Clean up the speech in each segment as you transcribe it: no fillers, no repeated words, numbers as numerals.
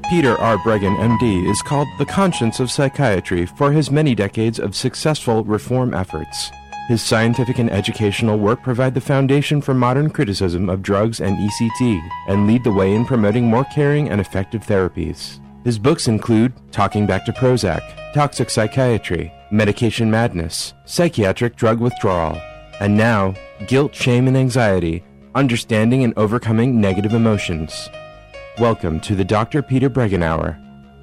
Peter R. Breggin, MD, is called the conscience of psychiatry for his many decades of successful reform efforts. His scientific and educational work provide the foundation for modern criticism of drugs and ECT and lead the way in promoting more caring and effective therapies. His books include Talking Back to Prozac, Toxic Psychiatry, Medication Madness, Psychiatric Drug Withdrawal, and now, Guilt, Shame, and Anxiety, Understanding and Overcoming Negative Emotions. Welcome to the Dr. Peter Breggin Hour.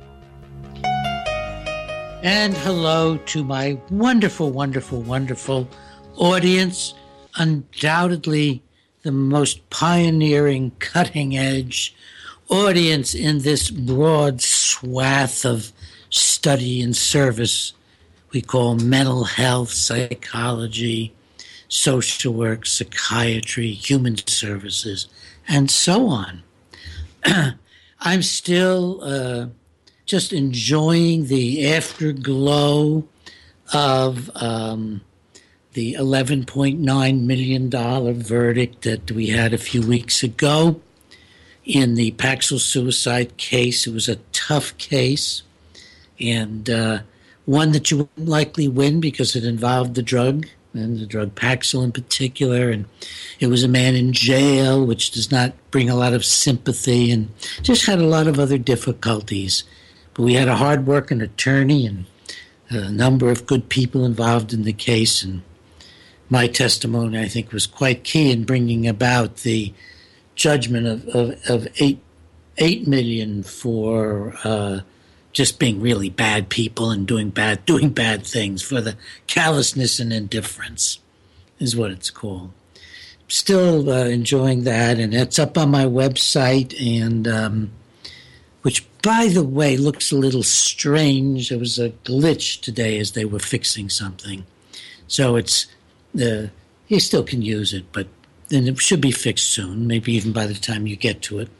And hello to my wonderful, wonderful, wonderful audience. Undoubtedly the most pioneering, cutting-edge audience in this broad swath of study and service we call mental health, psychology, social work, psychiatry, human services, and so on. I'm still just enjoying the afterglow of the $11.9 million verdict that we had a few weeks ago in the Paxil suicide case. It was a tough case and one that you wouldn't likely win because it involved the drug, and the drug Paxil in particular, and it was a man in jail, which does not bring a lot of sympathy, and just had a lot of other difficulties. But we had a hard-working attorney and a number of good people involved in the case, and my testimony, I think, was quite key in bringing about the judgment of $8 million for just being really bad people and doing bad things, for the callousness and indifference is what it's called. Still enjoying that, and it's up on my website, and which, by the way, looks a little strange. There was a glitch today as they were fixing something. So it's you still can use it, but then it should be fixed soon, maybe even by the time you get to it.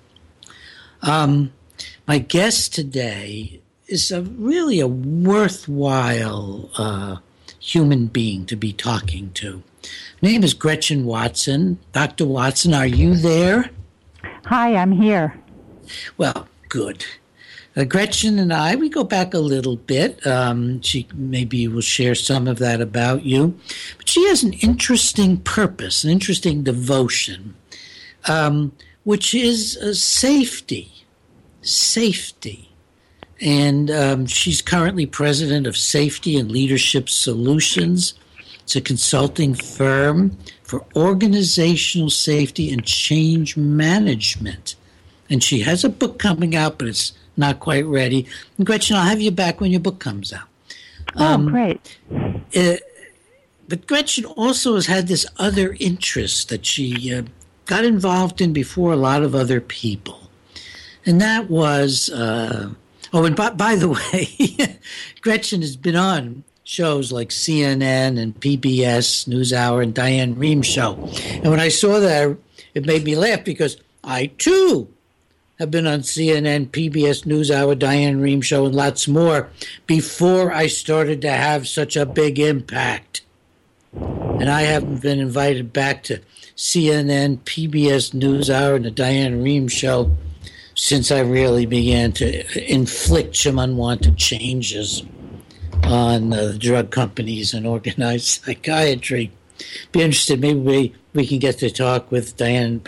My guest today is really a worthwhile human being to be talking to. Her name is Gretchen Watson. Dr. Watson, are you there? Hi, I'm here. Well, good. Gretchen and I, we go back a little bit. She maybe will share some of that about you. But she has an interesting purpose, an interesting devotion, which is safety. Safety. And she's currently president of Safety and Leadership Solutions. It's a consulting firm for organizational safety and change management. And she has a book coming out, but it's not quite ready. And Gretchen, I'll have you back when your book comes out. Great. But Gretchen also has had this other interest that she got involved in before a lot of other people. And that was, and by the way, Gretchen has been on shows like CNN and PBS NewsHour and Diane Rehm show. And when I saw that, it made me laugh because I, too, have been on CNN, PBS NewsHour, Diane Rehm show, and lots more before I started to have such a big impact. And I haven't been invited back to CNN, PBS NewsHour, and the Diane Rehm show since I really began to inflict some unwanted changes on the drug companies and organized psychiatry. Be interested, maybe we can get to talk with Diane,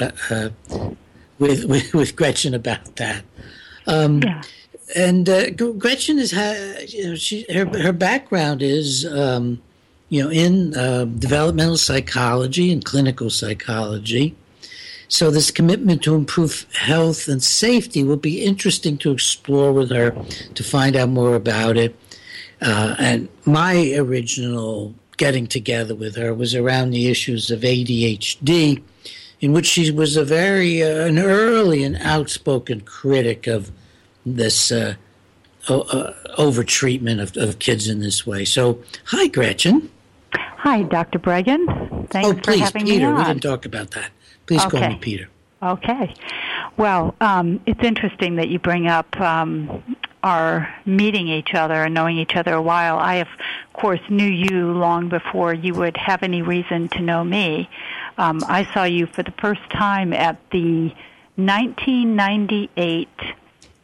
with Gretchen about that. Yeah. And Gretchen is her background is in developmental psychology and clinical psychology. So this commitment to improve health and safety will be interesting to explore with her, to find out more about it. And my original getting together with her was around the issues of ADHD, in which she was a very an early and outspoken critic of this over-treatment of kids in this way. So, hi, Gretchen. Hi, Dr. Breggin. Thanks for having Peter, me on. we didn't talk about that. Please call me Peter. Okay. Well, it's interesting that you bring up our meeting each other and knowing each other a while. I, of course, knew you long before you would have any reason to know me. I saw you for the first time at the 1998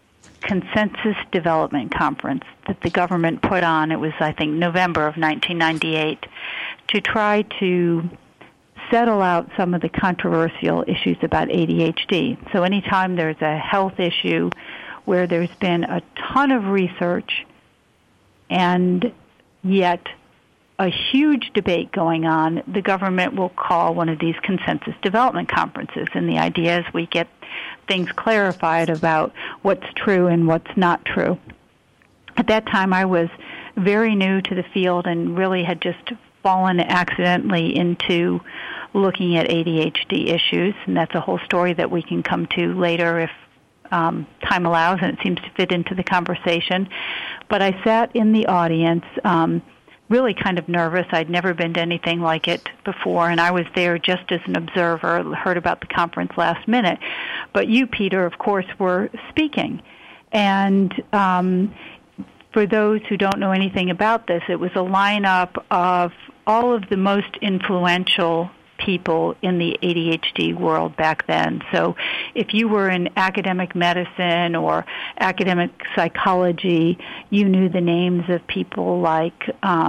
Consensus Development Conference that the government put on. It was, I think, November of 1998, to try to settle out some of the controversial issues about ADHD. So anytime there's a health issue where there's been a ton of research and yet a huge debate going on, the government will call one of these consensus development conferences. And the idea is we get things clarified about what's true and what's not true. At that time, I was very new to the field and really had just fallen accidentally into looking at ADHD issues, and that's a whole story that we can come to later if time allows, and it seems to fit into the conversation. But I sat in the audience, really kind of nervous. I'd never been to anything like it before, and I was there just as an observer, heard about the conference last minute. But you, Peter, of course, were speaking. And for those who don't know anything about this, it was a lineup of all of the most influential people in the ADHD world back then. So if you were in academic medicine or academic psychology, you knew the names of people like,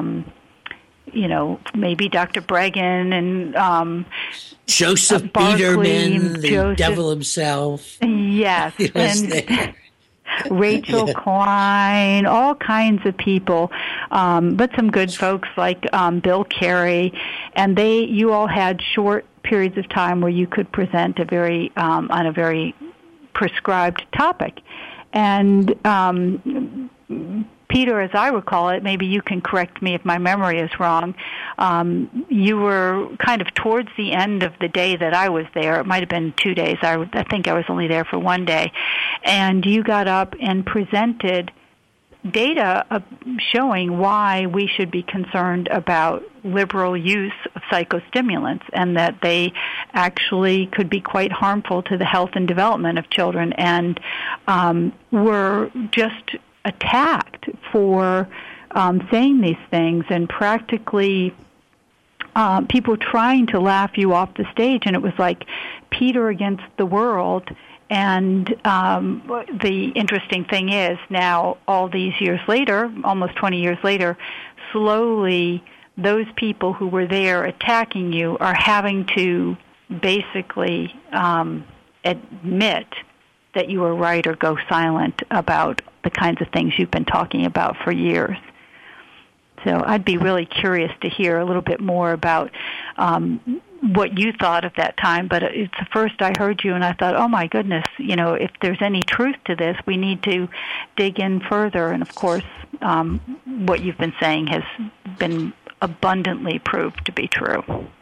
maybe Dr. Bregan and Joseph Biederman, the devil himself. Yes. And Rachel Klein, all kinds of people, but some good folks like Bill Carey, and you all had short periods of time where you could present on a very prescribed topic. And Peter, as I recall it, maybe you can correct me if my memory is wrong, you were kind of towards the end of the day that I was there. It might have been 2 days. I think I was only there for 1 day. And you got up and presented data showing why we should be concerned about liberal use of psychostimulants and that they actually could be quite harmful to the health and development of children, and were just attacked for saying these things, and practically people trying to laugh you off the stage. And it was like Peter against the world. And the interesting thing is now, all these years later, almost 20 years later, slowly those people who were there attacking you are having to basically admit that you were right or go silent about the kinds of things you've been talking about for years. So I'd be really curious to hear a little bit more about what you thought of that time. But it's the first I heard you, and I thought, oh, my goodness, if there's any truth to this, we need to dig in further. And, of course, what you've been saying has been abundantly proved to be true.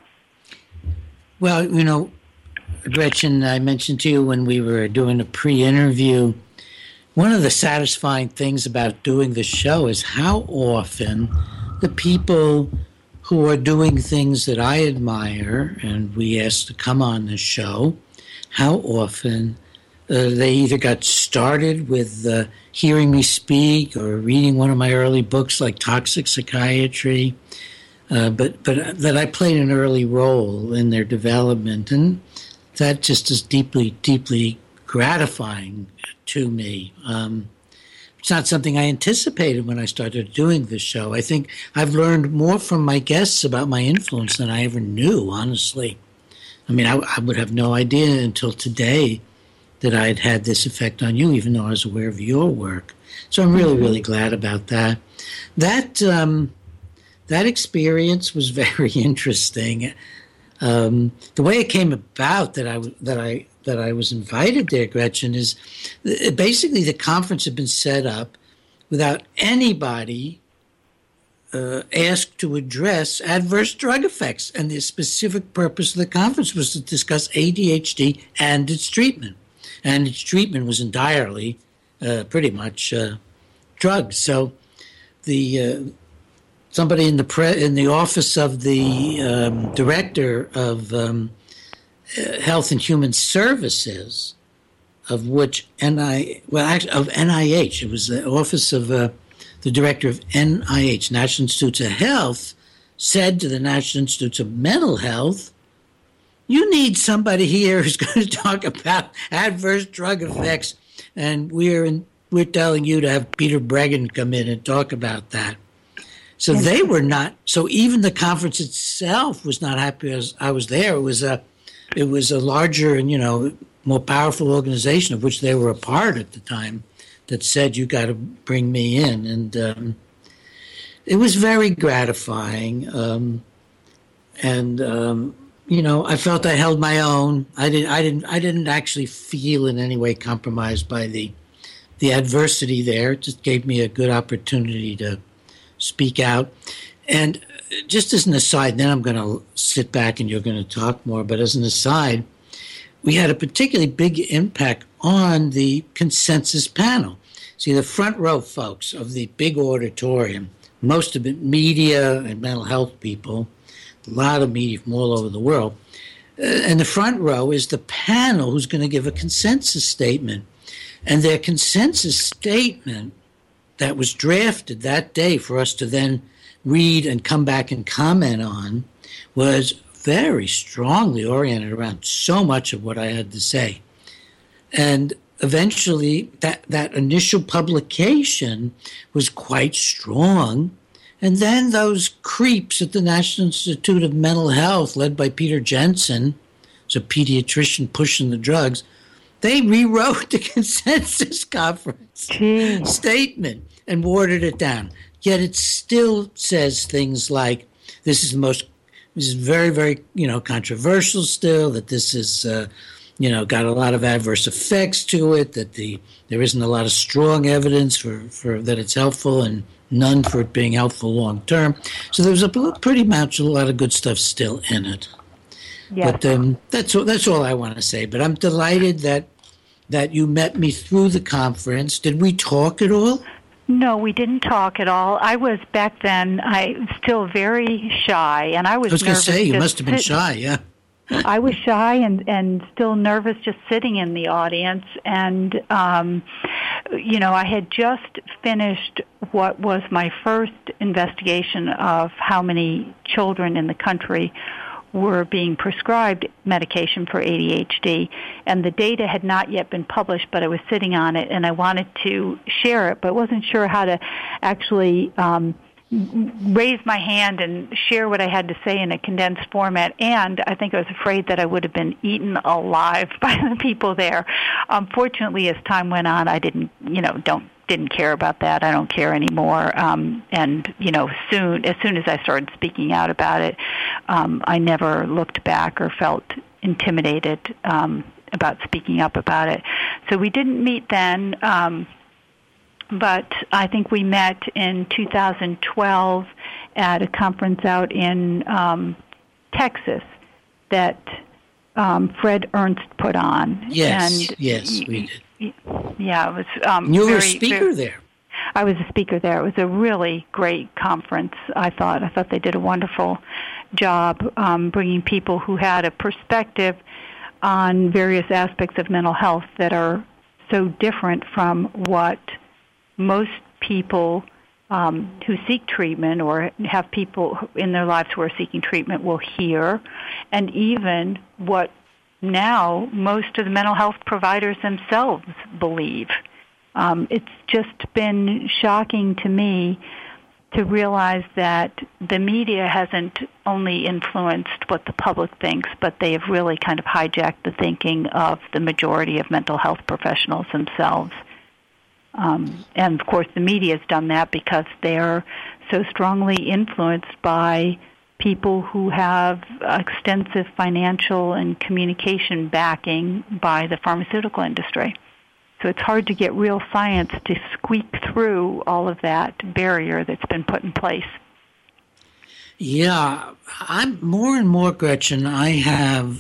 Well, Gretchen, I mentioned to you when we were doing a pre-interview, one of the satisfying things about doing the show is how often the people who are doing things that I admire and we asked to come on the show, how often they either got started with hearing me speak or reading one of my early books like Toxic Psychiatry, but that I played an early role in their development, and that just is deeply, deeply gratifying to me. It's not something I anticipated when I started doing this show. I think I've learned more from my guests about my influence than I ever knew, honestly. I mean, I would have no idea until today that I had had this effect on you, even though I was aware of your work. So I'm really, really glad about that. That experience was very interesting. The way it came about that I was invited there, Gretchen, is basically the conference had been set up without anybody asked to address adverse drug effects. And the specific purpose of the conference was to discuss ADHD and its treatment. And its treatment was entirely, pretty much, drugs. So somebody in the office of the director of Health and Human Services, of which of NIH. It was the office of the director of NIH, National Institutes of Health, said to the National Institutes of Mental Health, "You need somebody here who's going to talk about adverse drug effects, and we're we're telling you to have Peter Breggin come in and talk about that. So they were not. So even the conference itself was not happy as I was there. It was a larger and more powerful organization of which they were a part at the time that said you got to bring me in, and it was very gratifying. I felt I held my own. I didn't actually feel in any way compromised by the adversity there. It just gave me a good opportunity to speak out. And just as an aside, then I'm going to sit back and you're going to talk more, but as an aside, we had a particularly big impact on the consensus panel. See, the front row folks of the big auditorium, most of it media and mental health people, a lot of media from all over the world, and the front row is the panel who's going to give a consensus statement. And their consensus statement that was drafted that day for us to then read and come back and comment on was very strongly oriented around so much of what I had to say. And eventually that initial publication was quite strong. And then those creeps at the National Institute of Mental Health, led by Peter Jensen, who's a pediatrician pushing the drugs, they rewrote the consensus conference statement and watered it down. Yet it still says things like, this is very, very, controversial still, that this is, got a lot of adverse effects to it, that there isn't a lot of strong evidence for that it's helpful and none for it being helpful long term. So there was pretty much a lot of good stuff still in it. Yes. But that's all I want to say. But I'm delighted that you met me through the conference. Did we talk at all? No, we didn't talk at all. I was back then. I was still very shy, and I was going to say you must have been shy. Yeah. I was shy and still nervous just sitting in the audience. And, I had just finished what was my first investigation of how many children in the country were being prescribed medication for ADHD. And the data had not yet been published, but I was sitting on it, and I wanted to share it, but wasn't sure how to actually raise my hand and share what I had to say in a condensed format, and I think I was afraid that I would have been eaten alive by the people there. Fortunately, as time went on, I didn't care about that. I don't care anymore. As soon as I started speaking out about it, I never looked back or felt intimidated about speaking up about it. So we didn't meet then. But I think we met in 2012 at a conference out in Texas that Fred Ernst put on. Yes, we did. Yeah, it was. You were a speaker there. I was a speaker there. It was a really great conference. I thought they did a wonderful job bringing people who had a perspective on various aspects of mental health that are so different from what most people who seek treatment or have people in their lives who are seeking treatment will hear, and even what now most of the mental health providers themselves believe. It's just been shocking to me to realize that the media hasn't only influenced what the public thinks, but they have really kind of hijacked the thinking of the majority of mental health professionals themselves. And, of course, the media has done that because they're so strongly influenced by people who have extensive financial and communication backing by the pharmaceutical industry. So it's hard to get real science to squeak through all of that barrier that's been put in place. Yeah, I'm more and more, Gretchen, I have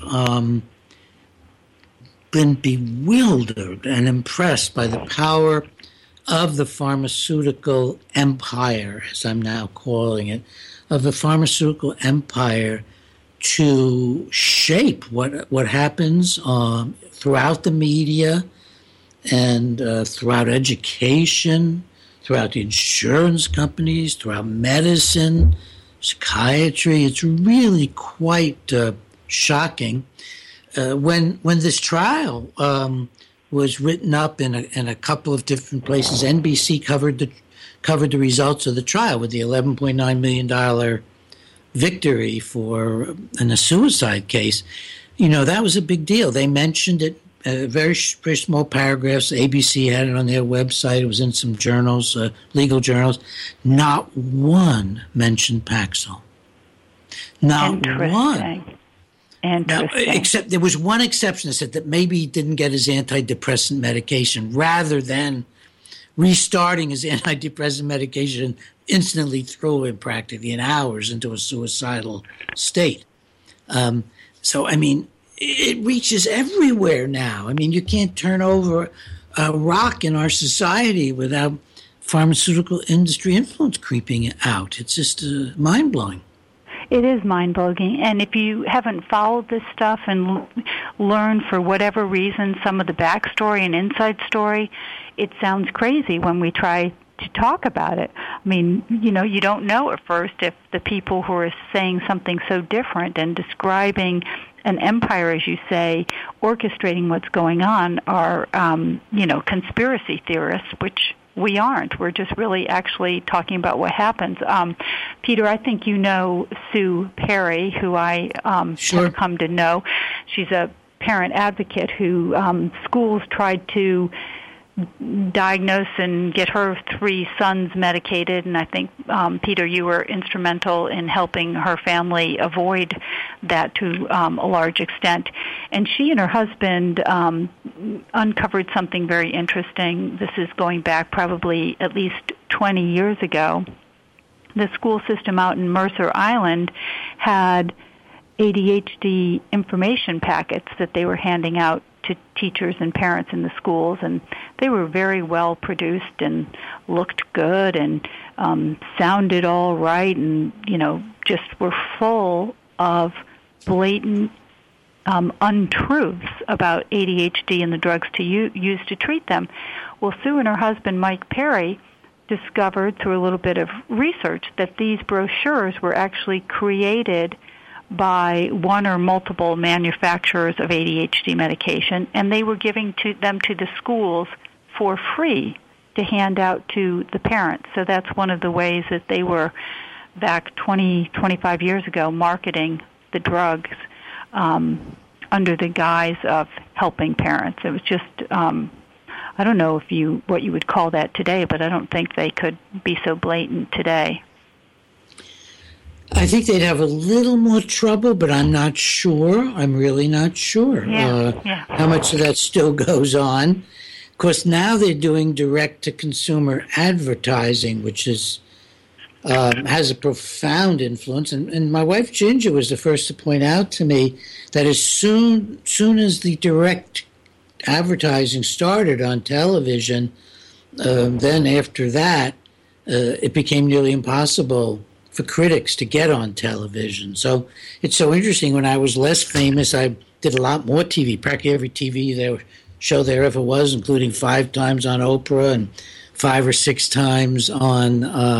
been bewildered and impressed by the power of the pharmaceutical empire, as I'm now calling it, of the pharmaceutical empire to shape what happens throughout the media and throughout education, throughout the insurance companies, throughout medicine, psychiatry. It's really quite shocking. When this trial was written up in a couple of different places. NBC covered the results of the trial with the $11.9 million victory in a suicide case. That was a big deal. They mentioned it, very small paragraphs. ABC had it on their website. It was in some journals, legal journals. Not one mentioned Paxil. Not one. Now, except there was one exception that said that maybe he didn't get his antidepressant medication. Rather than restarting his antidepressant medication, instantly threw him practically in hours into a suicidal state. So, it reaches everywhere now. You can't turn over a rock in our society without pharmaceutical industry influence creeping out. It's just mind-blowing. It is mind-blowing, and if you haven't followed this stuff and learned for whatever reason some of the backstory and inside story, it sounds crazy when we try to talk about it. You don't know at first if the people who are saying something so different and describing an empire, as you say, orchestrating what's going on are, conspiracy theorists, which we aren't. We're just really actually talking about what happens. Peter, I think you know Sue Perry, who I Sure. have come to know. She's a parent advocate who schools tried to diagnose and get her 3 sons medicated, and I think, Peter, you were instrumental in helping her family avoid that to a large extent. And she and her husband uncovered something very interesting. This is going back probably at least 20 years ago. The school system out in Mercer Island had ADHD information packets that they were handing out to teachers and parents in the schools, and they were very well produced and looked good and sounded all right, and just were full of blatant untruths about ADHD and the drugs to use to treat them. Well, Sue and her husband Mike Perry discovered through a little bit of research that these brochures were actually created by one or multiple manufacturers of ADHD medication, and they were giving them to the schools for free to hand out to the parents. So that's one of the ways that they were, back 25 years ago, marketing the drugs under the guise of helping parents. It was just, I don't know what you would call that today, but I don't think they could be so blatant today. I think they'd have a little more trouble, but I'm not sure. I'm really not sure how much of that still goes on. Of course, now they're doing direct-to-consumer advertising, which is has a profound influence. And my wife, Ginger, was the first to point out to me that as soon as the direct advertising started on television, then after that, it became nearly impossible for critics to get on television. So it's so interesting. When I was less famous, I did a lot more TV, practically every TV show there ever was, including 5 times on Oprah and 5 or 6 times on,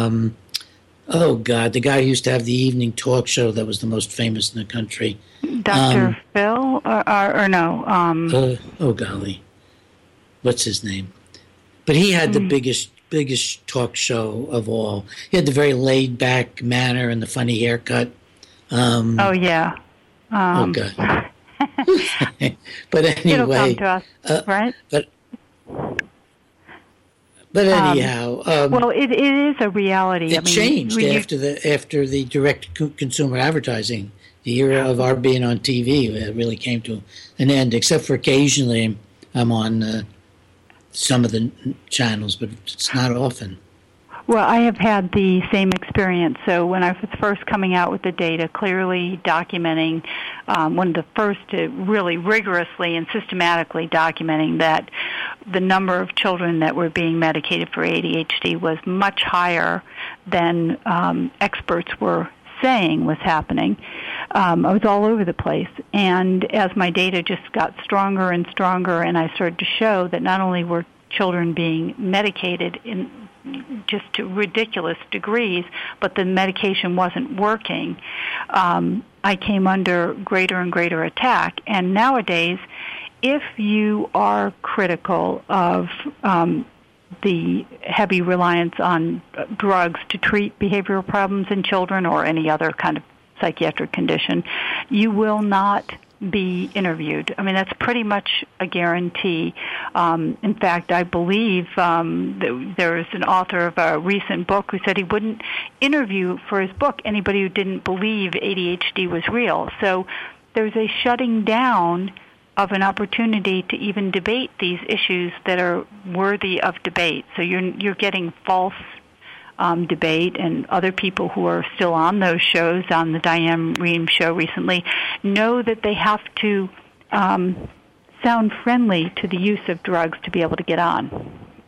the guy who used to have the evening talk show that was the most famous in the country. Dr. Phil, or no? Golly. What's his name? But he had the biggest talk show of all. He had the very laid-back manner and the funny haircut. God. But anyway, it'll come to us, right? But anyhow, well, it is a reality. It changed after the direct consumer advertising. The era of our being on TV really came to an end. Except for occasionally, I'm on some of the channels, but it's not often. Well, I have had the same experience. So when I was first coming out with the data, clearly documenting, one of the first to really rigorously and systematically documenting that the number of children that were being medicated for ADHD was much higher than experts were saying was happening. I was all over the place. And as my data just got stronger and stronger, and I started to show that not only were children being medicated in just to ridiculous degrees, but the medication wasn't working, I came under greater and greater attack. And nowadays, if you are critical of the heavy reliance on drugs to treat behavioral problems in children or any other kind of psychiatric condition, you will not be interviewed. I mean, that's pretty much a guarantee. In fact, I believe there is an author of a recent book who said he wouldn't interview for his book anybody who didn't believe ADHD was real. So there's a shutting down of an opportunity to even debate these issues that are worthy of debate. So you're getting false debate, and other people who are still on those shows, on the Diane Rehm show recently, know that they have to sound friendly to the use of drugs to be able to get on.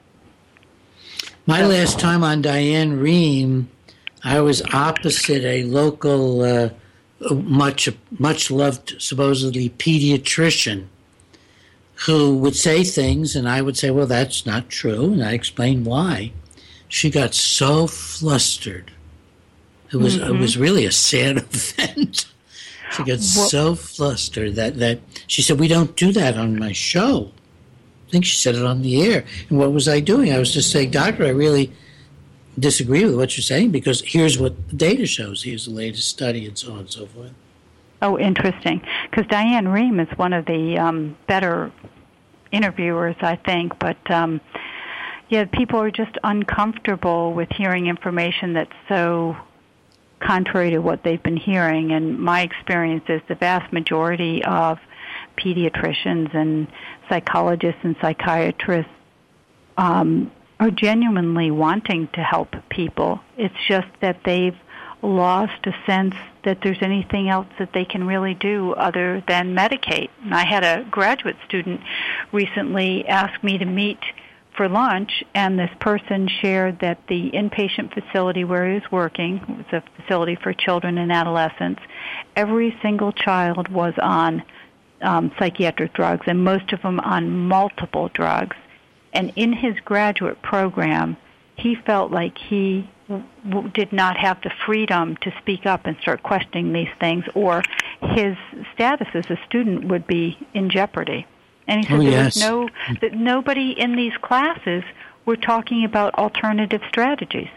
My last time on Diane Rehm, I was opposite a local, much loved, supposedly pediatrician, who would say things, and I would say, well, that's not true, and I explained why. She got so flustered. It was really a sad event. She got so flustered that she said, we don't do that on my show. I think she said it on the air. And what was I doing? I was just saying, Doctor, I really disagree with what you're saying, because here's what the data shows. Here's the latest study, and so on and so forth. Oh, interesting. Because Diane Rehm is one of the better interviewers, I think. But, people are just uncomfortable with hearing information that's so contrary to what they've been hearing. And my experience is the vast majority of pediatricians and psychologists and psychiatrists are genuinely wanting to help people. It's just that they've lost a sense that there's anything else that they can really do other than medicate. And I had a graduate student recently ask me to meet for lunch, and this person shared that the inpatient facility where he was working, it was a facility for children and adolescents, every single child was on psychiatric drugs, and most of them on multiple drugs. And in his graduate program, he felt like he did not have the freedom to speak up and start questioning these things, or his status as a student would be in jeopardy. And he said that nobody in these classes were talking about alternative strategies.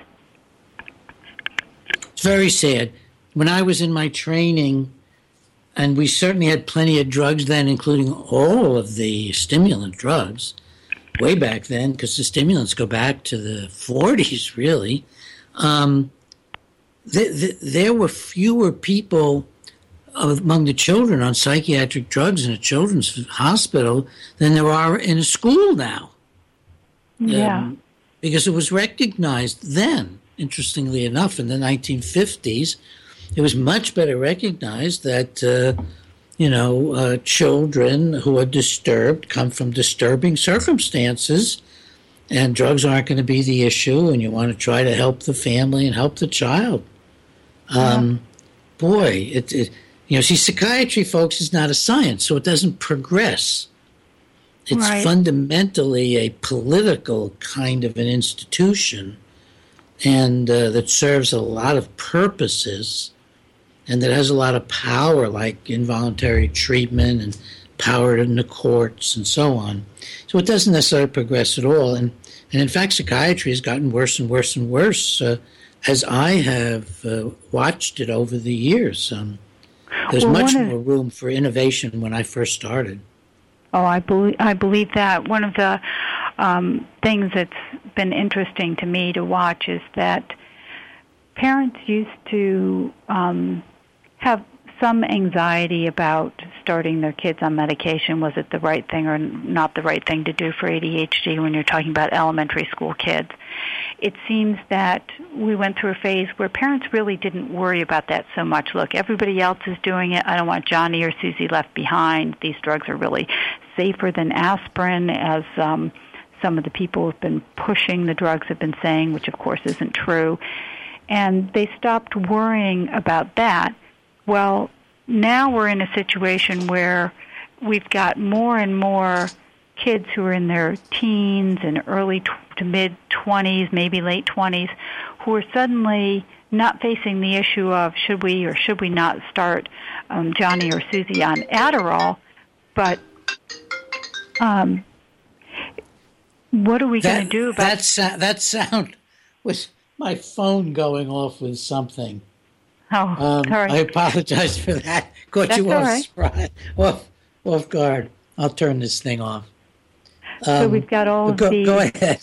It's very sad. When I was in my training, and we certainly had plenty of drugs then, including all of the stimulant drugs, way back then, because the stimulants go back to the 40s, really, there were fewer people among the children on psychiatric drugs in a children's hospital than there are in a school now. Yeah. Because it was recognized then, interestingly enough, in the 1950s, it was much better recognized that, children who are disturbed come from disturbing circumstances, and drugs aren't going to be the issue, and you want to try to help the family and help the child. Psychiatry, folks, is not a science, so it doesn't progress. It's fundamentally a political kind of an institution, and that serves a lot of purposes, and that has a lot of power, like involuntary treatment and power in the courts and so on. So it doesn't necessarily progress at all. And in fact, psychiatry has gotten worse and worse and worse as I have watched it over the years. There's much more room for innovation when I first started. Oh, I believe that. One of the things that's been interesting to me to watch is that parents used to have some anxiety about starting their kids on medication. Was it the right thing or not the right thing to do for ADHD when you're talking about elementary school kids? It seems that we went through a phase where parents really didn't worry about that so much. Look, everybody else is doing it. I don't want Johnny or Susie left behind. These drugs are really safer than aspirin, as some of the people who have been pushing the drugs have been saying, which of course isn't true. And they stopped worrying about that. Well, now we're in a situation where we've got more and more kids who are in their teens and early to mid-20s, maybe late 20s, who are suddenly not facing the issue of should we or should we not start Johnny or Susie on Adderall, but What are we going to do about that sound was my phone going off with something. Oh, sorry. I apologize for that. Caught you off guard. I'll turn this thing off. So we've got all go ahead.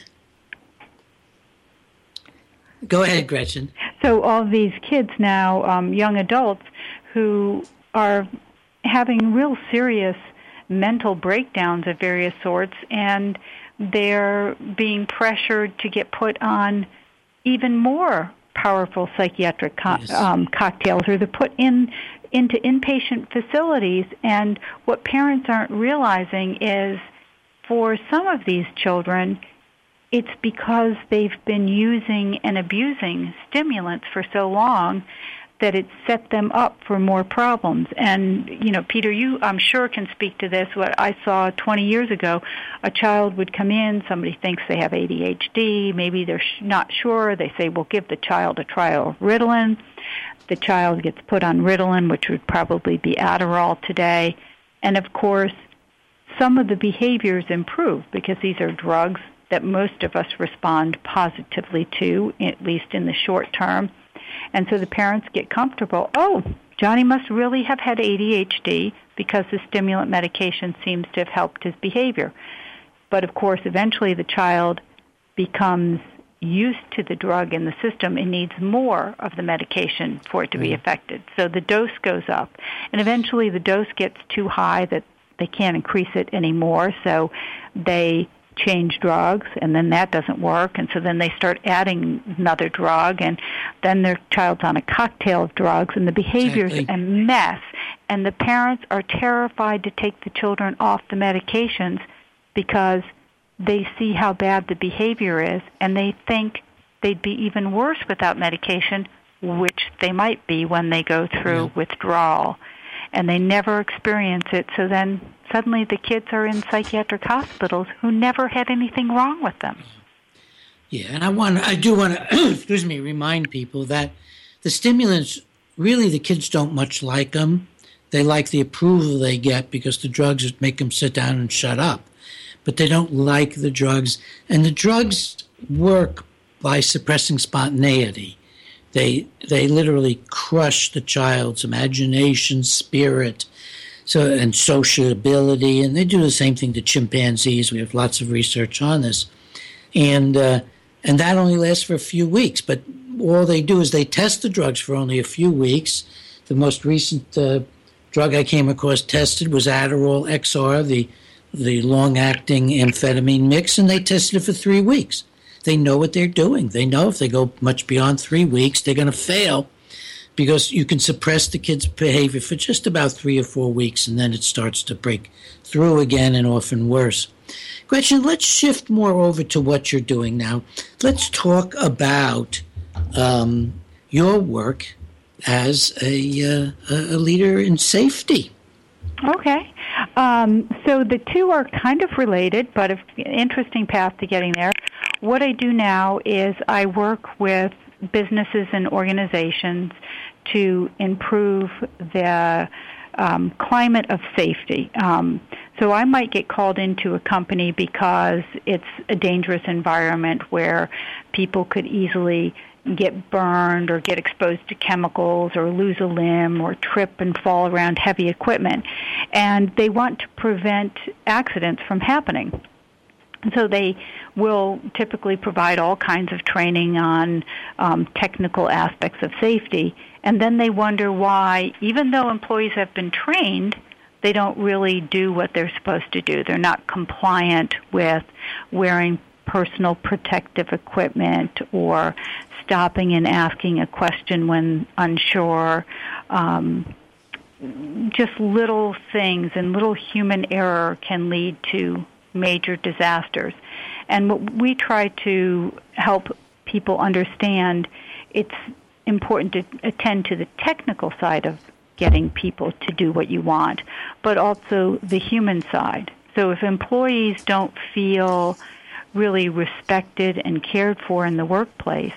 Go ahead, Gretchen. So all these kids now, young adults, who are having real serious mental breakdowns of various sorts, and they're being pressured to get put on even more powerful psychiatric cocktails, or they're put into inpatient facilities. And what parents aren't realizing is, for some of these children, it's because they've been using and abusing stimulants for so long that it set them up for more problems. And, Peter, you, I'm sure, can speak to this. What I saw 20 years ago, a child would come in, somebody thinks they have ADHD, maybe they're not sure. They say, well, give the child a trial of Ritalin. The child gets put on Ritalin, which would probably be Adderall today. And, of course, some of the behaviors improve because these are drugs that most of us respond positively to, at least in the short term. And so the parents get comfortable. Oh, Johnny must really have had ADHD because the stimulant medication seems to have helped his behavior. But, of course, eventually the child becomes used to the drug in the system and needs more of the medication for it to be effective. So the dose goes up. And eventually the dose gets too high that they can't increase it anymore. So they change drugs, and then that doesn't work, and so then they start adding another drug, and then their child's on a cocktail of drugs, and the behavior's a mess, and the parents are terrified to take the children off the medications because they see how bad the behavior is, and they think they'd be even worse without medication, which they might be when they go through withdrawal. And they never experience it, so then suddenly the kids are in psychiatric hospitals who never had anything wrong with them. Yeah, and I do want to, remind people that the stimulants, really the kids don't much like them. They like the approval they get because the drugs make them sit down and shut up. But they don't like the drugs, and the drugs work by suppressing spontaneity. They literally crush the child's imagination, spirit, and sociability, and they do the same thing to chimpanzees. We have lots of research on this, and that only lasts for a few weeks. But all they do is they test the drugs for only a few weeks. The most recent drug I came across tested was Adderall XR, the long-acting amphetamine mix, and they tested it for 3 weeks. They know what they're doing. They know if they go much beyond 3 weeks, they're going to fail because you can suppress the kid's behavior for just about 3 or 4 weeks, and then it starts to break through again and often worse. Gretchen, let's shift more over to what you're doing now. Let's talk about your work as a leader in safety. Okay. So the two are kind of related, but an interesting path to getting there. What I do now is I work with businesses and organizations to improve the climate of safety. So I might get called into a company because it's a dangerous environment where people could easily get burned or get exposed to chemicals or lose a limb or trip and fall around heavy equipment. And they want to prevent accidents from happening. So they will typically provide all kinds of training on technical aspects of safety. And then they wonder why, even though employees have been trained, they don't really do what they're supposed to do. They're not compliant with wearing personal protective equipment or stopping and asking a question when unsure. Just little things and little human error can lead to major disasters. And what we try to help people understand, it's important to attend to the technical side of getting people to do what you want, but also the human side. So if employees don't feel really respected and cared for in the workplace,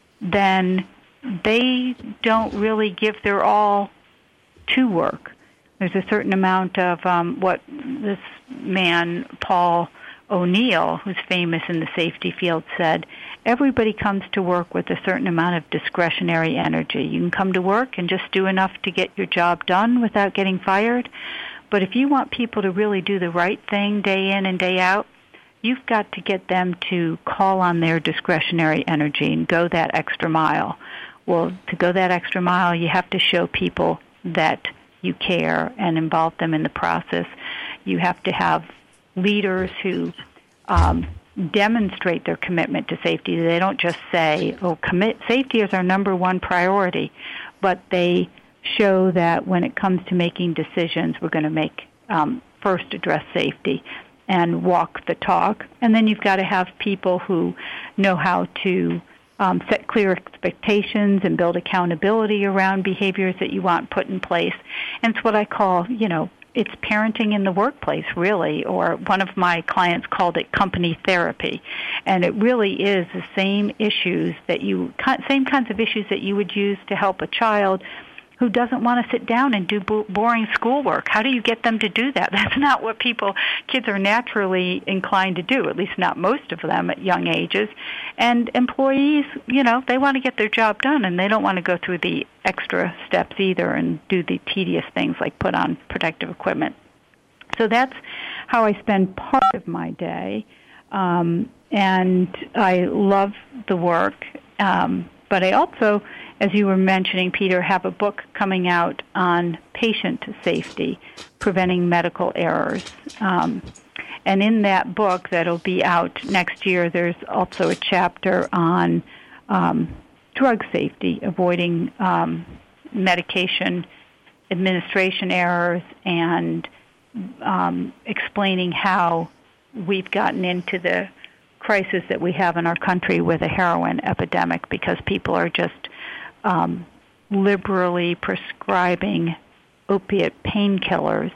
then they don't really give their all to work. There's a certain amount of what this man, Paul O'Neill, who's famous in the safety field, said, everybody comes to work with a certain amount of discretionary energy. You can come to work and just do enough to get your job done without getting fired. But if you want people to really do the right thing day in and day out, you've got to get them to call on their discretionary energy and go that extra mile. Well, to go that extra mile, you have to show people that you care and involve them in the process. You have to have leaders who demonstrate their commitment to safety. They don't just say, safety is our number one priority, but they show that when it comes to making decisions, we're going to first address safety and walk the talk. And then you've got to have people who know how to set clear expectations and build accountability around behaviors that you want put in place. And it's what I call, it's parenting in the workplace, really, or one of my clients called it company therapy. And it really is the same same kinds of issues that you would use to help a child who doesn't want to sit down and do boring schoolwork. How do you get them to do that? That's not what kids are naturally inclined to do, at least not most of them at young ages. And employees, they want to get their job done, and they don't want to go through the extra steps either and do the tedious things like put on protective equipment. So that's how I spend part of my day, and I love the work. But I also, as you were mentioning, Peter, have a book coming out on patient safety, preventing medical errors. And in that book that'll be out next year, there's also a chapter on drug safety, avoiding medication administration errors, and explaining how we've gotten into the crisis that we have in our country with a heroin epidemic because people are just liberally prescribing opiate painkillers.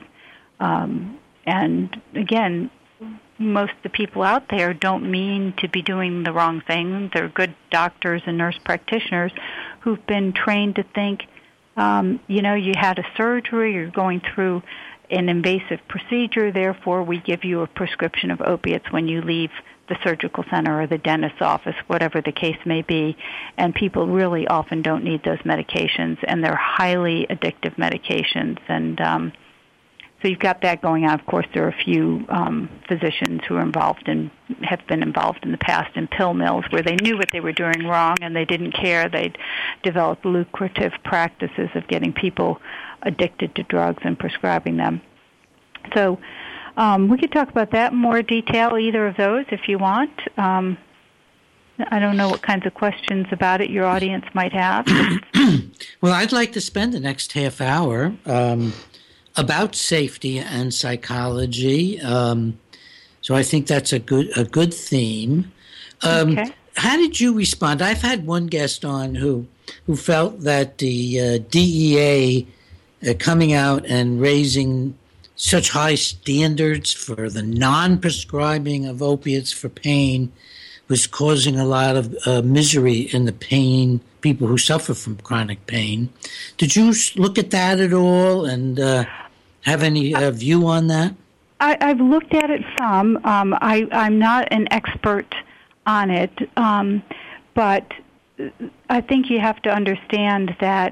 And again, most of the people out there don't mean to be doing the wrong thing. They're good doctors and nurse practitioners who've been trained to think, you had a surgery, you're going through an invasive procedure, therefore we give you a prescription of opiates when you leave the surgical center or the dentist's office, whatever the case may be. And people really often don't need those medications, and they're highly addictive medications. And so you've got that going on. Of course, there are a few physicians who are have been involved in the past in pill mills where they knew what they were doing wrong and they didn't care. They'd developed lucrative practices of getting people addicted to drugs and prescribing them. So we could talk about that in more detail, either of those, if you want. I don't know what kinds of questions about it your audience might have. Well, I'd like to spend the next half hour about safety and psychology. So I think that's a good theme. Okay. How did you respond? I've had one guest on who felt that the DEA coming out and raising such high standards for the non-prescribing of opiates for pain was causing a lot of misery in the people who suffer from chronic pain. Did you look at that at all and have any view on that? I've looked at it some. I'm not an expert on it, but I think you have to understand that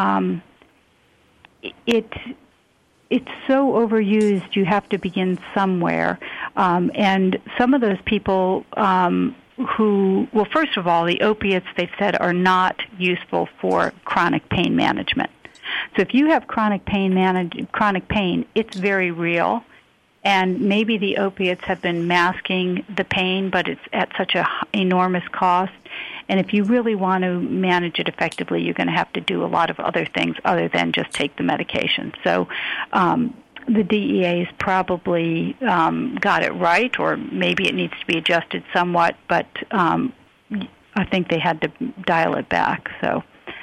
it's so overused, you have to begin somewhere. And some of those people first of all, the opiates, they've said, are not useful for chronic pain management. So if you have chronic pain, it's very real. And maybe the opiates have been masking the pain, but it's at such an enormous cost. And if you really want to manage it effectively, you're going to have to do a lot of other things other than just take the medication. So the DEA's probably got it right, or maybe it needs to be adjusted somewhat, but I think they had to dial it back. So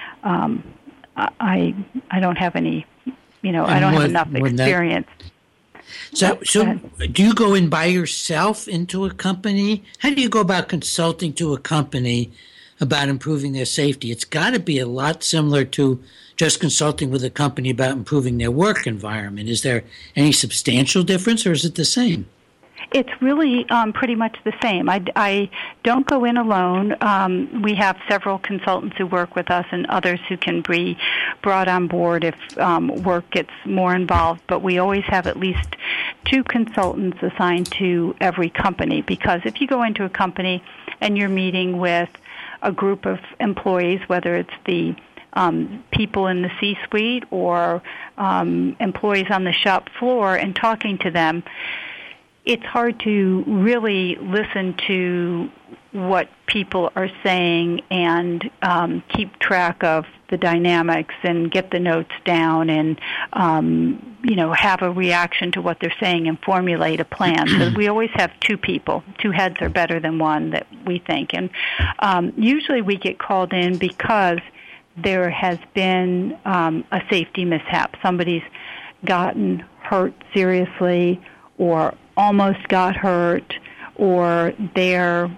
I don't have any, I don't have enough experience. So do you go in by yourself into a company? How do you go about consulting to a company about improving their safety? It's got to be a lot similar to just consulting with a company about improving their work environment? Is there any substantial difference, or is it the same? It's really pretty much the same. I don't go in alone. We have several consultants who work with us and others who can be brought on board if work gets more involved. But we always have at least 2 consultants assigned to every company, because if you go into a company and you're meeting with a group of employees, whether it's the people in the C-suite or employees on the shop floor, and talking to them, it's hard to really listen to what people are saying and keep track of the dynamics and get the notes down and, have a reaction to what they're saying and formulate a plan. So we always have 2 people. 2 heads are better than 1, that we think. And usually we get called in because there has been a safety mishap. Somebody's gotten hurt seriously or almost got hurt, or their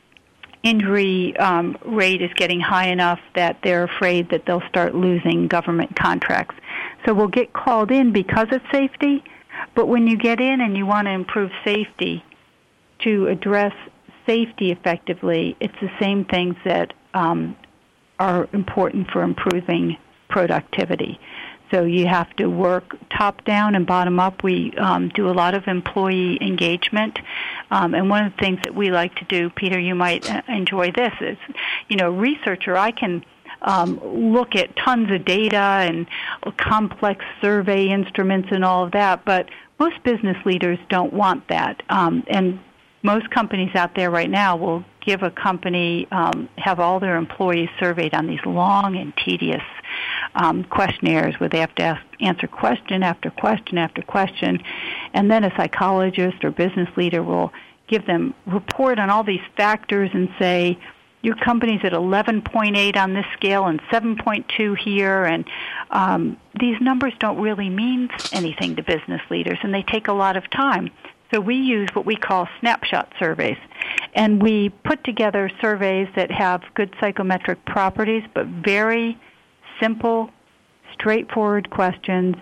injury rate is getting high enough that they're afraid that they'll start losing government contracts. So we'll get called in because of safety, but when you get in and you want to improve safety, to address safety effectively, it's the same things that are important for improving productivity. So you have to work top down and bottom up. We do a lot of employee engagement. And one of the things that we like to do, Peter, you might enjoy this, is, researcher, I can look at tons of data and complex survey instruments and all of that, but most business leaders don't want that. And most companies out there right now will give a company, have all their employees surveyed on these long and tedious questionnaires where they have to answer question after question after question, and then a psychologist or business leader will give them report on all these factors and say, your company's at 11.8 on this scale and 7.2 here, and these numbers don't really mean anything to business leaders, and they take a lot of time. So we use what we call snapshot surveys, and we put together surveys that have good psychometric properties, but very simple, straightforward questions,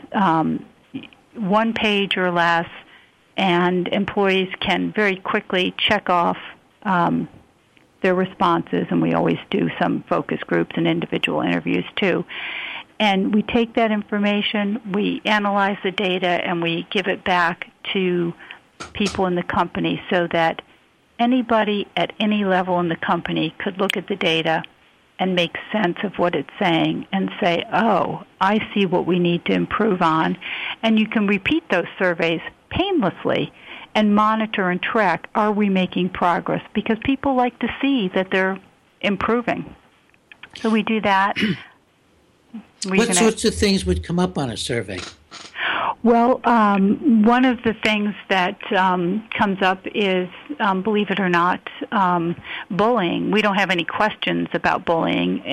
1 page or less, and employees can very quickly check off their responses, and we always do some focus groups and individual interviews too. And we take that information, we analyze the data, and we give it back to people in the company so that anybody at any level in the company could look at the data and make sense of what it's saying and say, oh, I see what we need to improve on. And you can repeat those surveys painlessly and monitor and track, are we making progress? Because people like to see that they're improving. So we do that. What sorts of things would come up on a survey? Well, one of the things that comes up is, believe it or not, bullying. We don't have any questions about bullying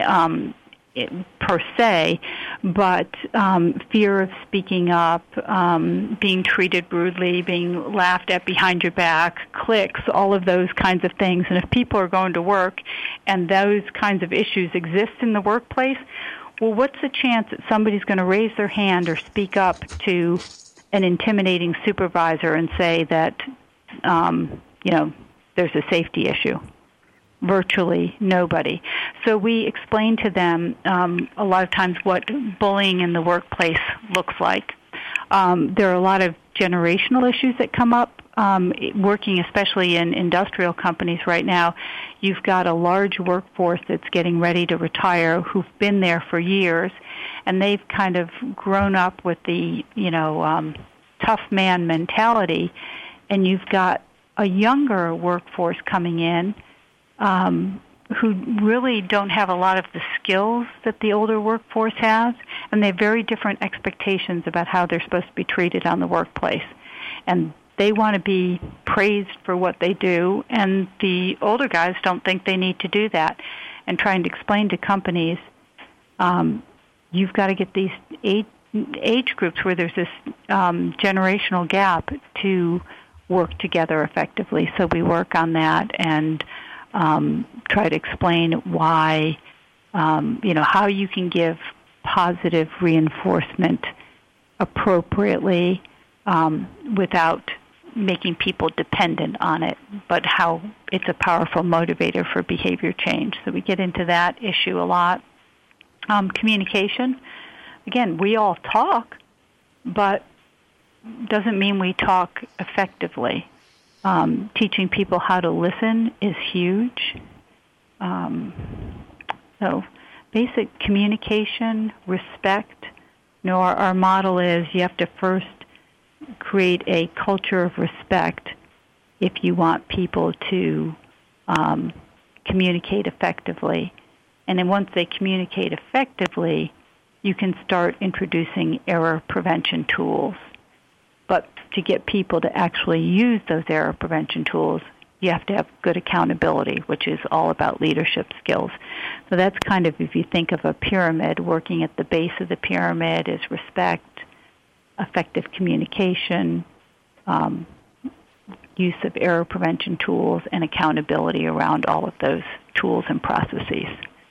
per se, but fear of speaking up, being treated rudely, being laughed at behind your back, cliques, all of those kinds of things. And if people are going to work and those kinds of issues exist in the workplace, well, what's the chance that somebody's going to raise their hand or speak up to an intimidating supervisor and say that, there's a safety issue? Virtually nobody. So we explain to them a lot of times what bullying in the workplace looks like. There are a lot of generational issues that come up. Working especially in industrial companies right now, you've got a large workforce that's getting ready to retire who've been there for years, and they've kind of grown up with the, tough man mentality, and you've got a younger workforce coming in who really don't have a lot of the skills that the older workforce has, and they have very different expectations about how they're supposed to be treated on the workplace. And they want to be praised for what they do, and the older guys don't think they need to do that. And trying to explain to companies, you've got to get these age groups where there's this generational gap to work together effectively. So we work on that and try to explain why, how you can give positive reinforcement appropriately without making people dependent on it, but how it's a powerful motivator for behavior change. So we get into that issue a lot. Communication, again, we all talk, but doesn't mean we talk effectively. Teaching people how to listen is huge. So basic communication, respect. Our model is you have to first create a culture of respect if you want people to communicate effectively. And then once they communicate effectively, you can start introducing error prevention tools. But to get people to actually use those error prevention tools, you have to have good accountability, which is all about leadership skills. So that's kind of, if you think of a pyramid, working at the base of the pyramid is respect, effective communication, use of error prevention tools, and accountability around all of those tools and processes.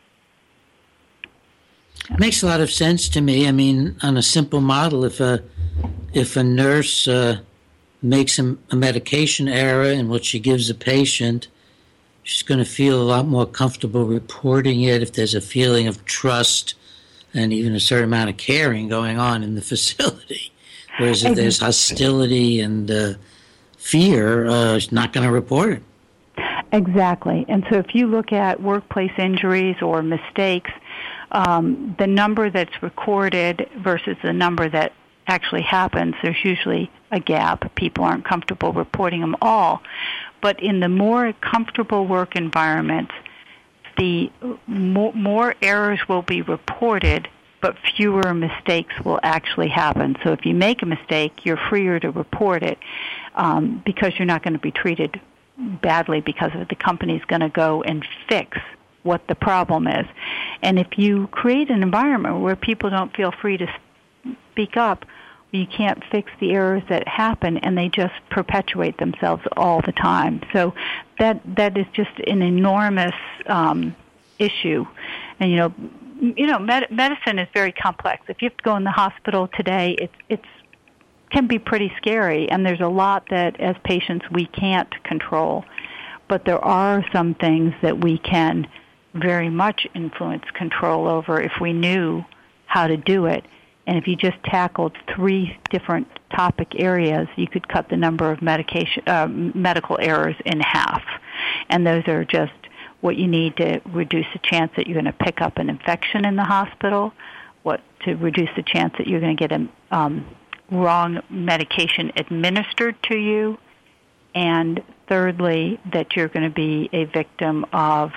Makes a lot of sense to me. I mean, on a simple model, if a nurse makes a medication error in what she gives a patient, she's going to feel a lot more comfortable reporting it if there's a feeling of trust and even a certain amount of caring going on in the facility. Whereas if there's hostility and fear, she's not going to report it. Exactly. And so if you look at workplace injuries or mistakes, the number that's recorded versus the number that actually happens, there's usually a gap. People aren't comfortable reporting them all. But in the more comfortable work environments, the more errors will be reported, but fewer mistakes will actually happen. So if you make a mistake, you're freer to report it because you're not going to be treated badly because of it. The company's going to go and fix what the problem is. And if you create an environment where people don't feel free to speak up, you can't fix the errors that happen, and they just perpetuate themselves all the time. So that is just an enormous issue. And medicine is very complex. If you have to go in the hospital today, it can be pretty scary, and there's a lot that as patients we can't control. But there are some things that we can very much influence control over if we knew how to do it. And if you just tackled 3 different topic areas, you could cut the number of medical errors in half. And those are just what you need to reduce the chance that you're going to pick up an infection in the hospital, to reduce the chance that you're going to get a wrong medication administered to you, and thirdly, that you're going to be a victim of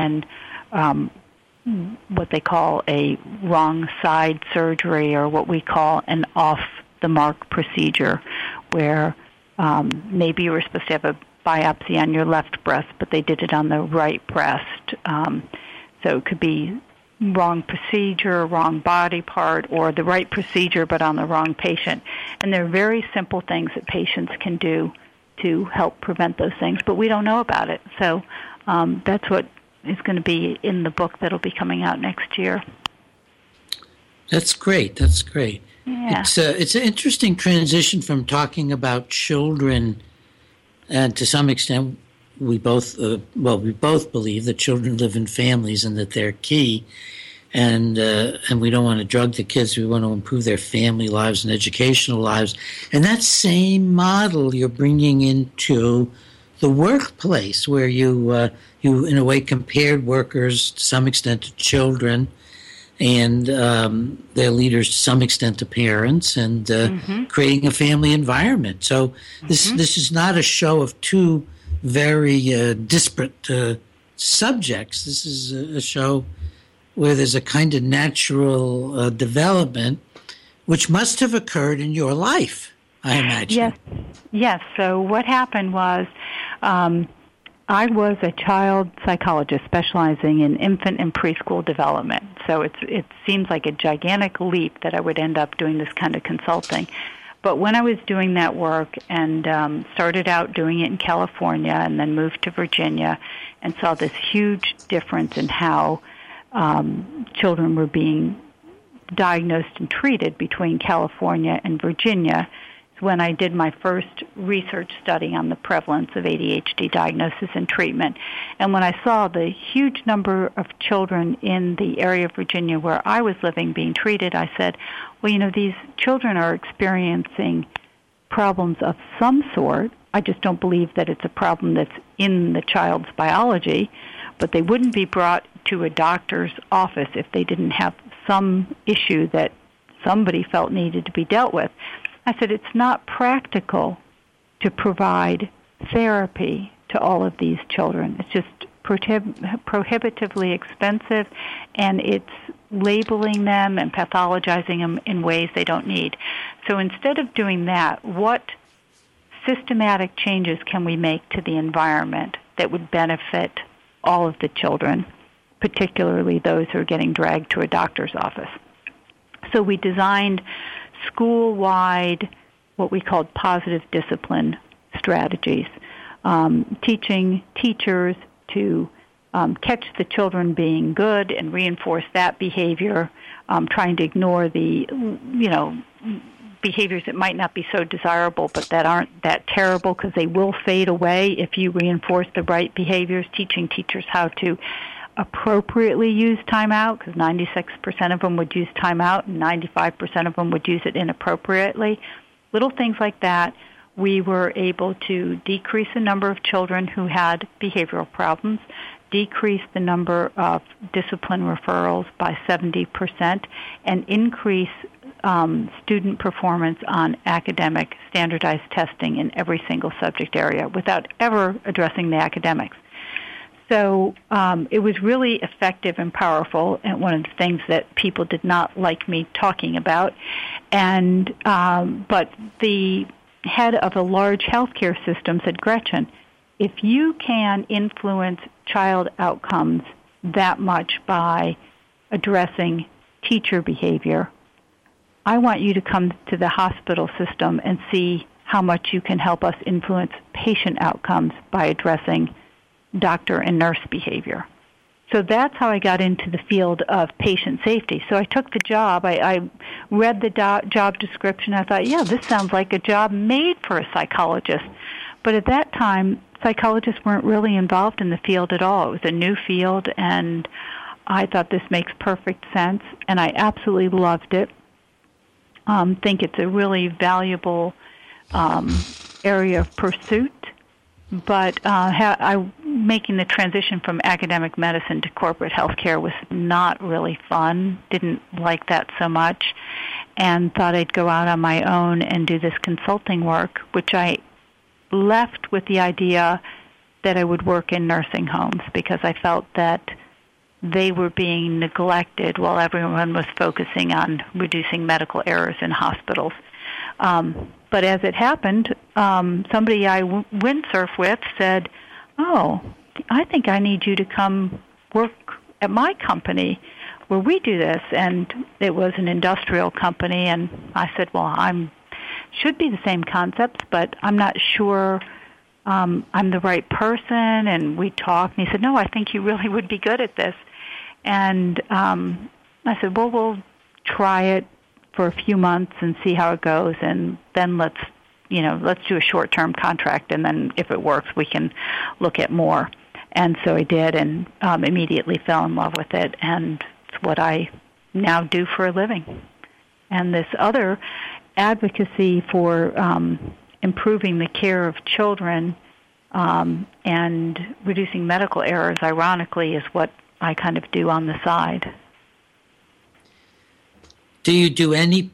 what they call a wrong side surgery, or what we call an off-the-mark procedure, where maybe you were supposed to have a biopsy on your left breast, but they did it on the right breast. So it could be wrong procedure, wrong body part, or the right procedure but on the wrong patient. And there are very simple things that patients can do to help prevent those things, but we don't know about it. So that's what is going to be in the book that'll be coming out next year. That's great. That's great. Yeah. It's an interesting transition from talking about children, and to some extent, we both believe that children live in families and that they're key, and we don't want to drug the kids. We want to improve their family lives and educational lives. And that same model you're bringing into the workplace, where you in a way compared workers to some extent to children, and their leaders to some extent to parents, and creating a family environment. So this is not a show of two very disparate subjects. This is a show where there's a kind of natural development, which must have occurred in your life, I imagine. Yes. So what happened was, I was a child psychologist specializing in infant and preschool development. So it seems like a gigantic leap that I would end up doing this kind of consulting. But when I was doing that work and started out doing it in California and then moved to Virginia and saw this huge difference in how children were being diagnosed and treated between California and Virginia is when I did my first research study on the prevalence of ADHD diagnosis and treatment. And when I saw the huge number of children in the area of Virginia where I was living being treated, I said, well, these children are experiencing problems of some sort. I just don't believe that it's a problem that's in the child's biology, but they wouldn't be brought to a doctor's office if they didn't have some issue that somebody felt needed to be dealt with. I said, it's not practical to provide therapy to all of these children. It's just prohibitively expensive, and it's labeling them and pathologizing them in ways they don't need. So instead of doing that, what systematic changes can we make to the environment that would benefit all of the children, particularly those who are getting dragged to a doctor's office? So we designed school-wide what we called positive discipline strategies, teaching teachers to catch the children being good and reinforce that behavior, trying to ignore the, behaviors that might not be so desirable but that aren't that terrible because they will fade away if you reinforce the right behaviors, teaching teachers how to appropriately use timeout, because 96% of them would use timeout and 95% of them would use it inappropriately. Little things like that. We were able to decrease the number of children who had behavioral problems, decrease the number of discipline referrals by 70%, and increase student performance on academic standardized testing in every single subject area without ever addressing the academics. So it was really effective and powerful, and one of the things that people did not like me talking about. And but the head of a large healthcare system said, Gretchen, if you can influence child outcomes that much by addressing teacher behavior, I want you to come to the hospital system and see how much you can help us influence patient outcomes by addressing doctor and nurse behavior. So that's how I got into the field of patient safety. So I took the job. I read the job description. I thought, yeah, this sounds like a job made for a psychologist. But at that time, psychologists weren't really involved in the field at all. It was a new field, and I thought this makes perfect sense, and I absolutely loved it. Think it's a really valuable area of pursuit. But making the transition from academic medicine to corporate healthcare was not really fun. Didn't like that so much, and thought I'd go out on my own and do this consulting work, which I left with the idea that I would work in nursing homes because I felt that they were being neglected while everyone was focusing on reducing medical errors in hospitals. But as it happened, somebody I windsurf with said, oh, I think I need you to come work at my company where we do this. And it was an industrial company, and I said, well, should be the same concepts, but I'm not sure I'm the right person. And we talked, and he said, no, I think you really would be good at this. And I said, well, we'll try it for a few months and see how it goes, and then let's do a short-term contract, and then if it works, we can look at more. And so I did, and immediately fell in love with it, and it's what I now do for a living. And this other advocacy for improving the care of children and reducing medical errors, ironically, is what I kind of do on the side. Do you do any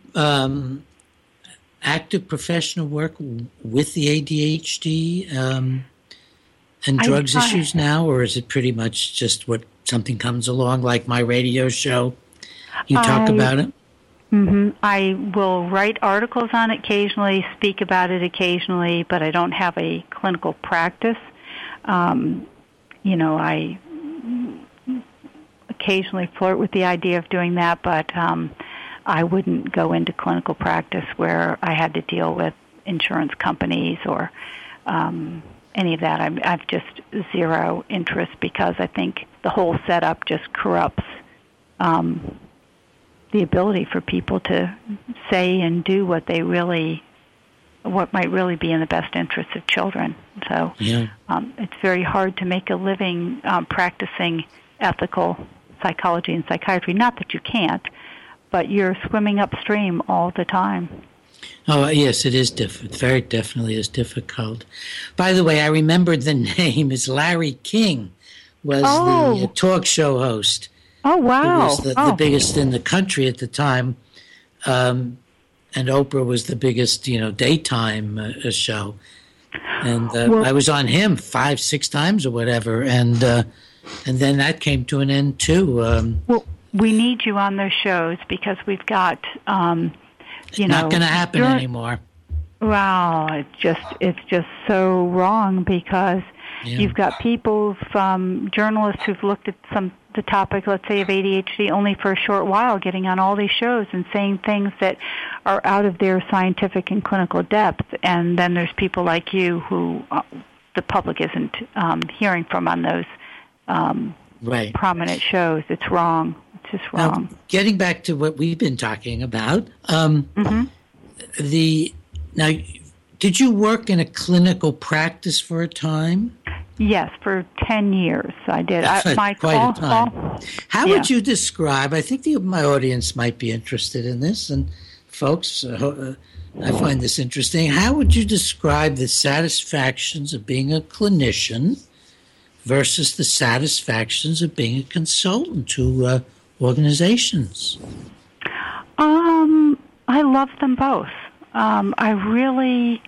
active professional work with the ADHD and drugs issues now, or is it pretty much just what something comes along, like my radio show? You talk about it? Mm-hmm. I will write articles on it occasionally, speak about it occasionally, but I don't have a clinical practice. I occasionally flirt with the idea of doing that, but I wouldn't go into clinical practice where I had to deal with insurance companies or any of that. I've just zero interest because I think the whole setup just corrupts the ability for people to say and do what might really be in the best interest of children. So it's very hard to make a living practicing ethical psychology and psychiatry. Not that you can't, but you're swimming upstream all the time. Oh, yes, it is difficult. Very definitely is difficult. By the way, I remembered the name is Larry King was the talk show host. Oh, wow. He was the biggest in the country at the time. And Oprah was the biggest, daytime show. And I was on him 5-6 times or whatever. And then that came to an end, too. Well, we need you on those shows because we've got, not going to happen anymore. Wow, it's just so wrong because you've got people from journalists who've looked at the topic, let's say, of ADHD only for a short while, getting on all these shows and saying things that are out of their scientific and clinical depth. And then there's people like you who the public isn't hearing from on those prominent shows. It's wrong. It's just wrong. Now, getting back to what we've been talking about, now, did you work in a clinical practice for a time? Yes, for 10 years I did. Quite a time. How would you describe, I think my audience might be interested in this, and folks, I find this interesting. How would you describe the satisfactions of being a clinician versus the satisfactions of being a consultant to organizations? I love them both. I really,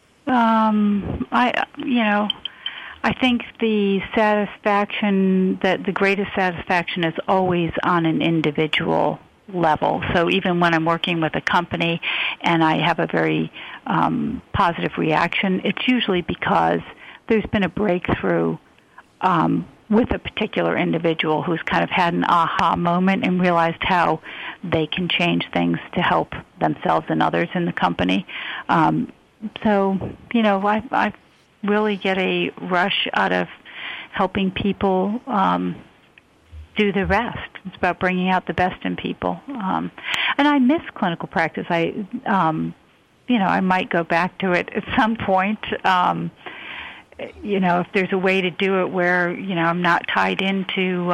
I think the satisfaction, the greatest satisfaction is always on an individual level. So even when I'm working with a company and I have a very positive reaction, it's usually because there's been a breakthrough with a particular individual who's kind of had an aha moment and realized how they can change things to help themselves and others in the company. I really get a rush out of helping people do the rest. It's about bringing out the best in people. And I miss clinical practice. I might go back to it at some point. If there's a way to do it where, I'm not tied into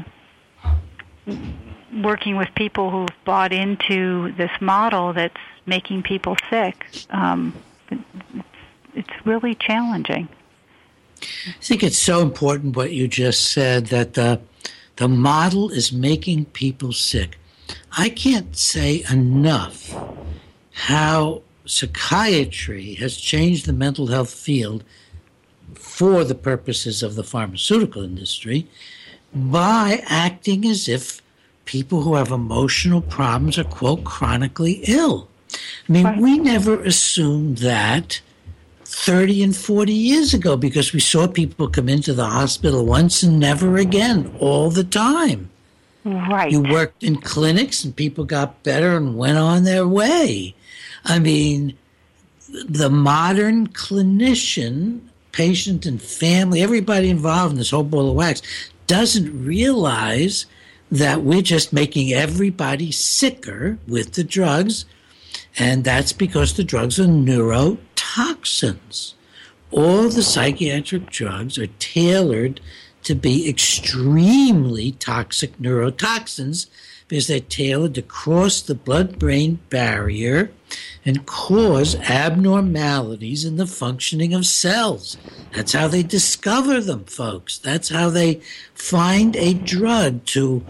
working with people who've bought into this model that's making people sick. It's really challenging. I think it's so important what you just said, that the model is making people sick. I can't say enough how psychiatry has changed the mental health field for the purposes of the pharmaceutical industry by acting as if people who have emotional problems are, quote, chronically ill. I mean, we never assumed that 30 and 40 years ago because we saw people come into the hospital once and never again all the time. Right. You worked in clinics and people got better and went on their way. I mean, the modern clinician, patient and family, everybody involved in this whole ball of wax doesn't realize that we're just making everybody sicker with the drugs, and that's because the drugs are neurotoxins. All the psychiatric drugs are tailored to be extremely toxic neurotoxins because they're tailored to cross the blood-brain barrier and cause abnormalities in the functioning of cells. That's how they discover them, folks. That's how they find a drug to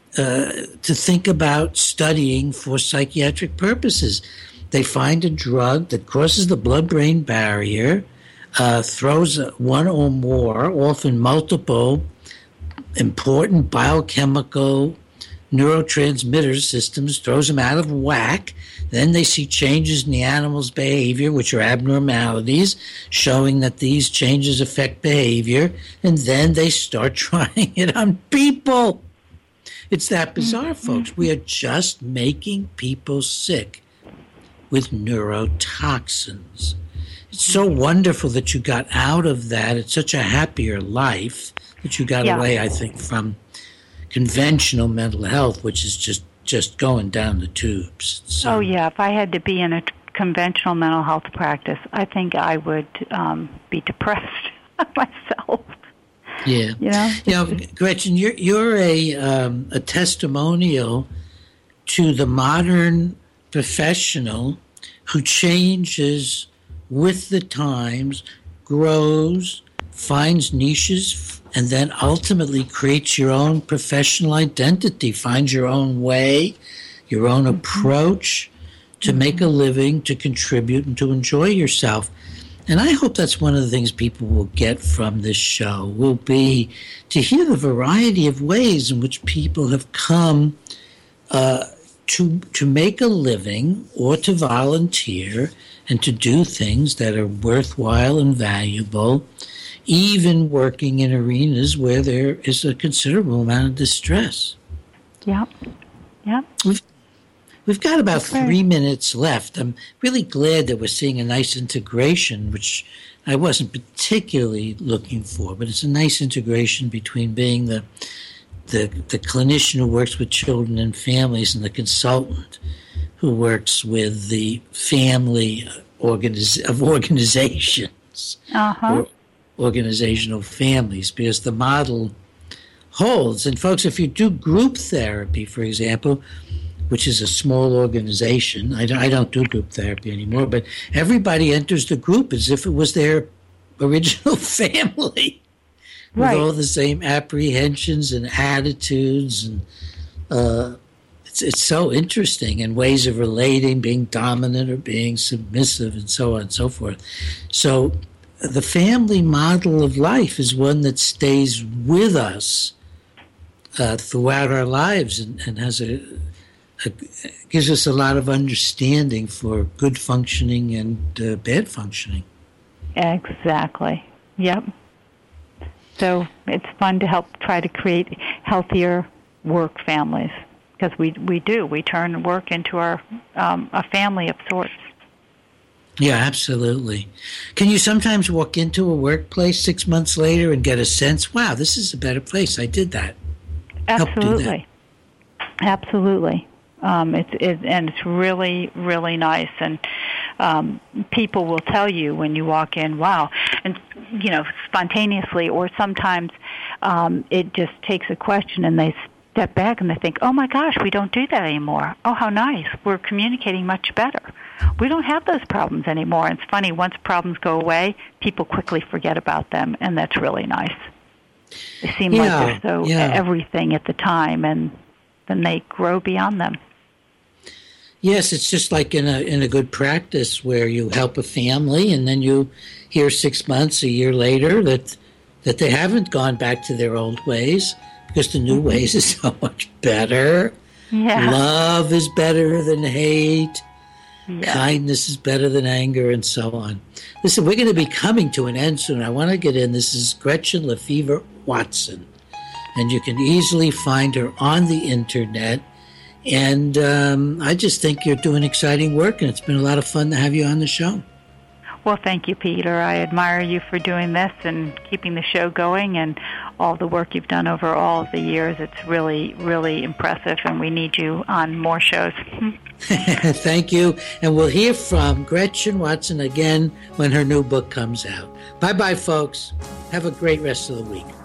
think about studying for psychiatric purposes. They find a drug that crosses the blood-brain barrier, throws one or more, often multiple, important biochemical neurotransmitter systems, throws them out of whack. Then they see changes in the animal's behavior, which are abnormalities, showing that these changes affect behavior, and then they start trying it on people. It's that bizarre, folks. We are just making people sick with neurotoxins. It's so wonderful that you got out of that. It's such a happier life that you got away, I think, from conventional mental health, which is just just going down the tubes. So, oh, yeah. If I had to be in a conventional mental health practice, I think I would be depressed myself. Yeah. Gretchen, you're a testimonial to the modern professional who changes with the times, grows, finds niches, and then ultimately creates your own professional identity, finds your own way, your own approach to make a living, to contribute, and to enjoy yourself. And I hope that's one of the things people will get from this show, will be to hear the variety of ways in which people have come to make a living or to volunteer and to do things that are worthwhile and valuable, even working in arenas where there is a considerable amount of distress. Yeah. We've got about 3 minutes left. I'm really glad that we're seeing a nice integration, which I wasn't particularly looking for, but it's a nice integration between being the clinician who works with children and families and the consultant who works with the family of organizations, or organizational families, because the model holds. And folks, if you do group therapy, for example, which is a small organization, I don't do group therapy anymore, but everybody enters the group as if it was their original family. With all the same apprehensions and attitudes, and it's so interesting, and ways of relating, being dominant or being submissive, and so on and so forth. So the family model of life is one that stays with us throughout our lives, and has gives us a lot of understanding for good functioning and bad functioning. Exactly. Yep. So it's fun to help try to create healthier work families, because we turn work into a family of sorts. Yeah, absolutely. Can you sometimes walk into a workplace 6 months later and get a sense, wow, this is a better place, I did that? Absolutely. Absolutely. It's really, really nice. And people will tell you when you walk in, wow, and, spontaneously, or sometimes it just takes a question and they step back and they think, oh, my gosh, we don't do that anymore. Oh, how nice. We're communicating much better. We don't have those problems anymore. And it's funny, once problems go away, people quickly forget about them, and that's really nice. They seem like they're everything at the time, and then they grow beyond them. Yes, it's just like in a good practice where you help a family and then you hear 6 months, a year later that they haven't gone back to their old ways because the new ways is so much better. Yeah. Love is better than hate. Yeah. Kindness is better than anger, and so on. Listen, we're going to be coming to an end soon. I want to get in. This is Gretchen Lefevre Watson, and you can easily find her on the internet. And I just think you're doing exciting work, and it's been a lot of fun to have you on the show. Well, thank you, Peter. I admire you for doing this and keeping the show going, and all the work you've done over all of the years. It's really, really impressive, and we need you on more shows. Thank you. And we'll hear from Gretchen Watson again when her new book comes out. Bye-bye, folks. Have a great rest of the week.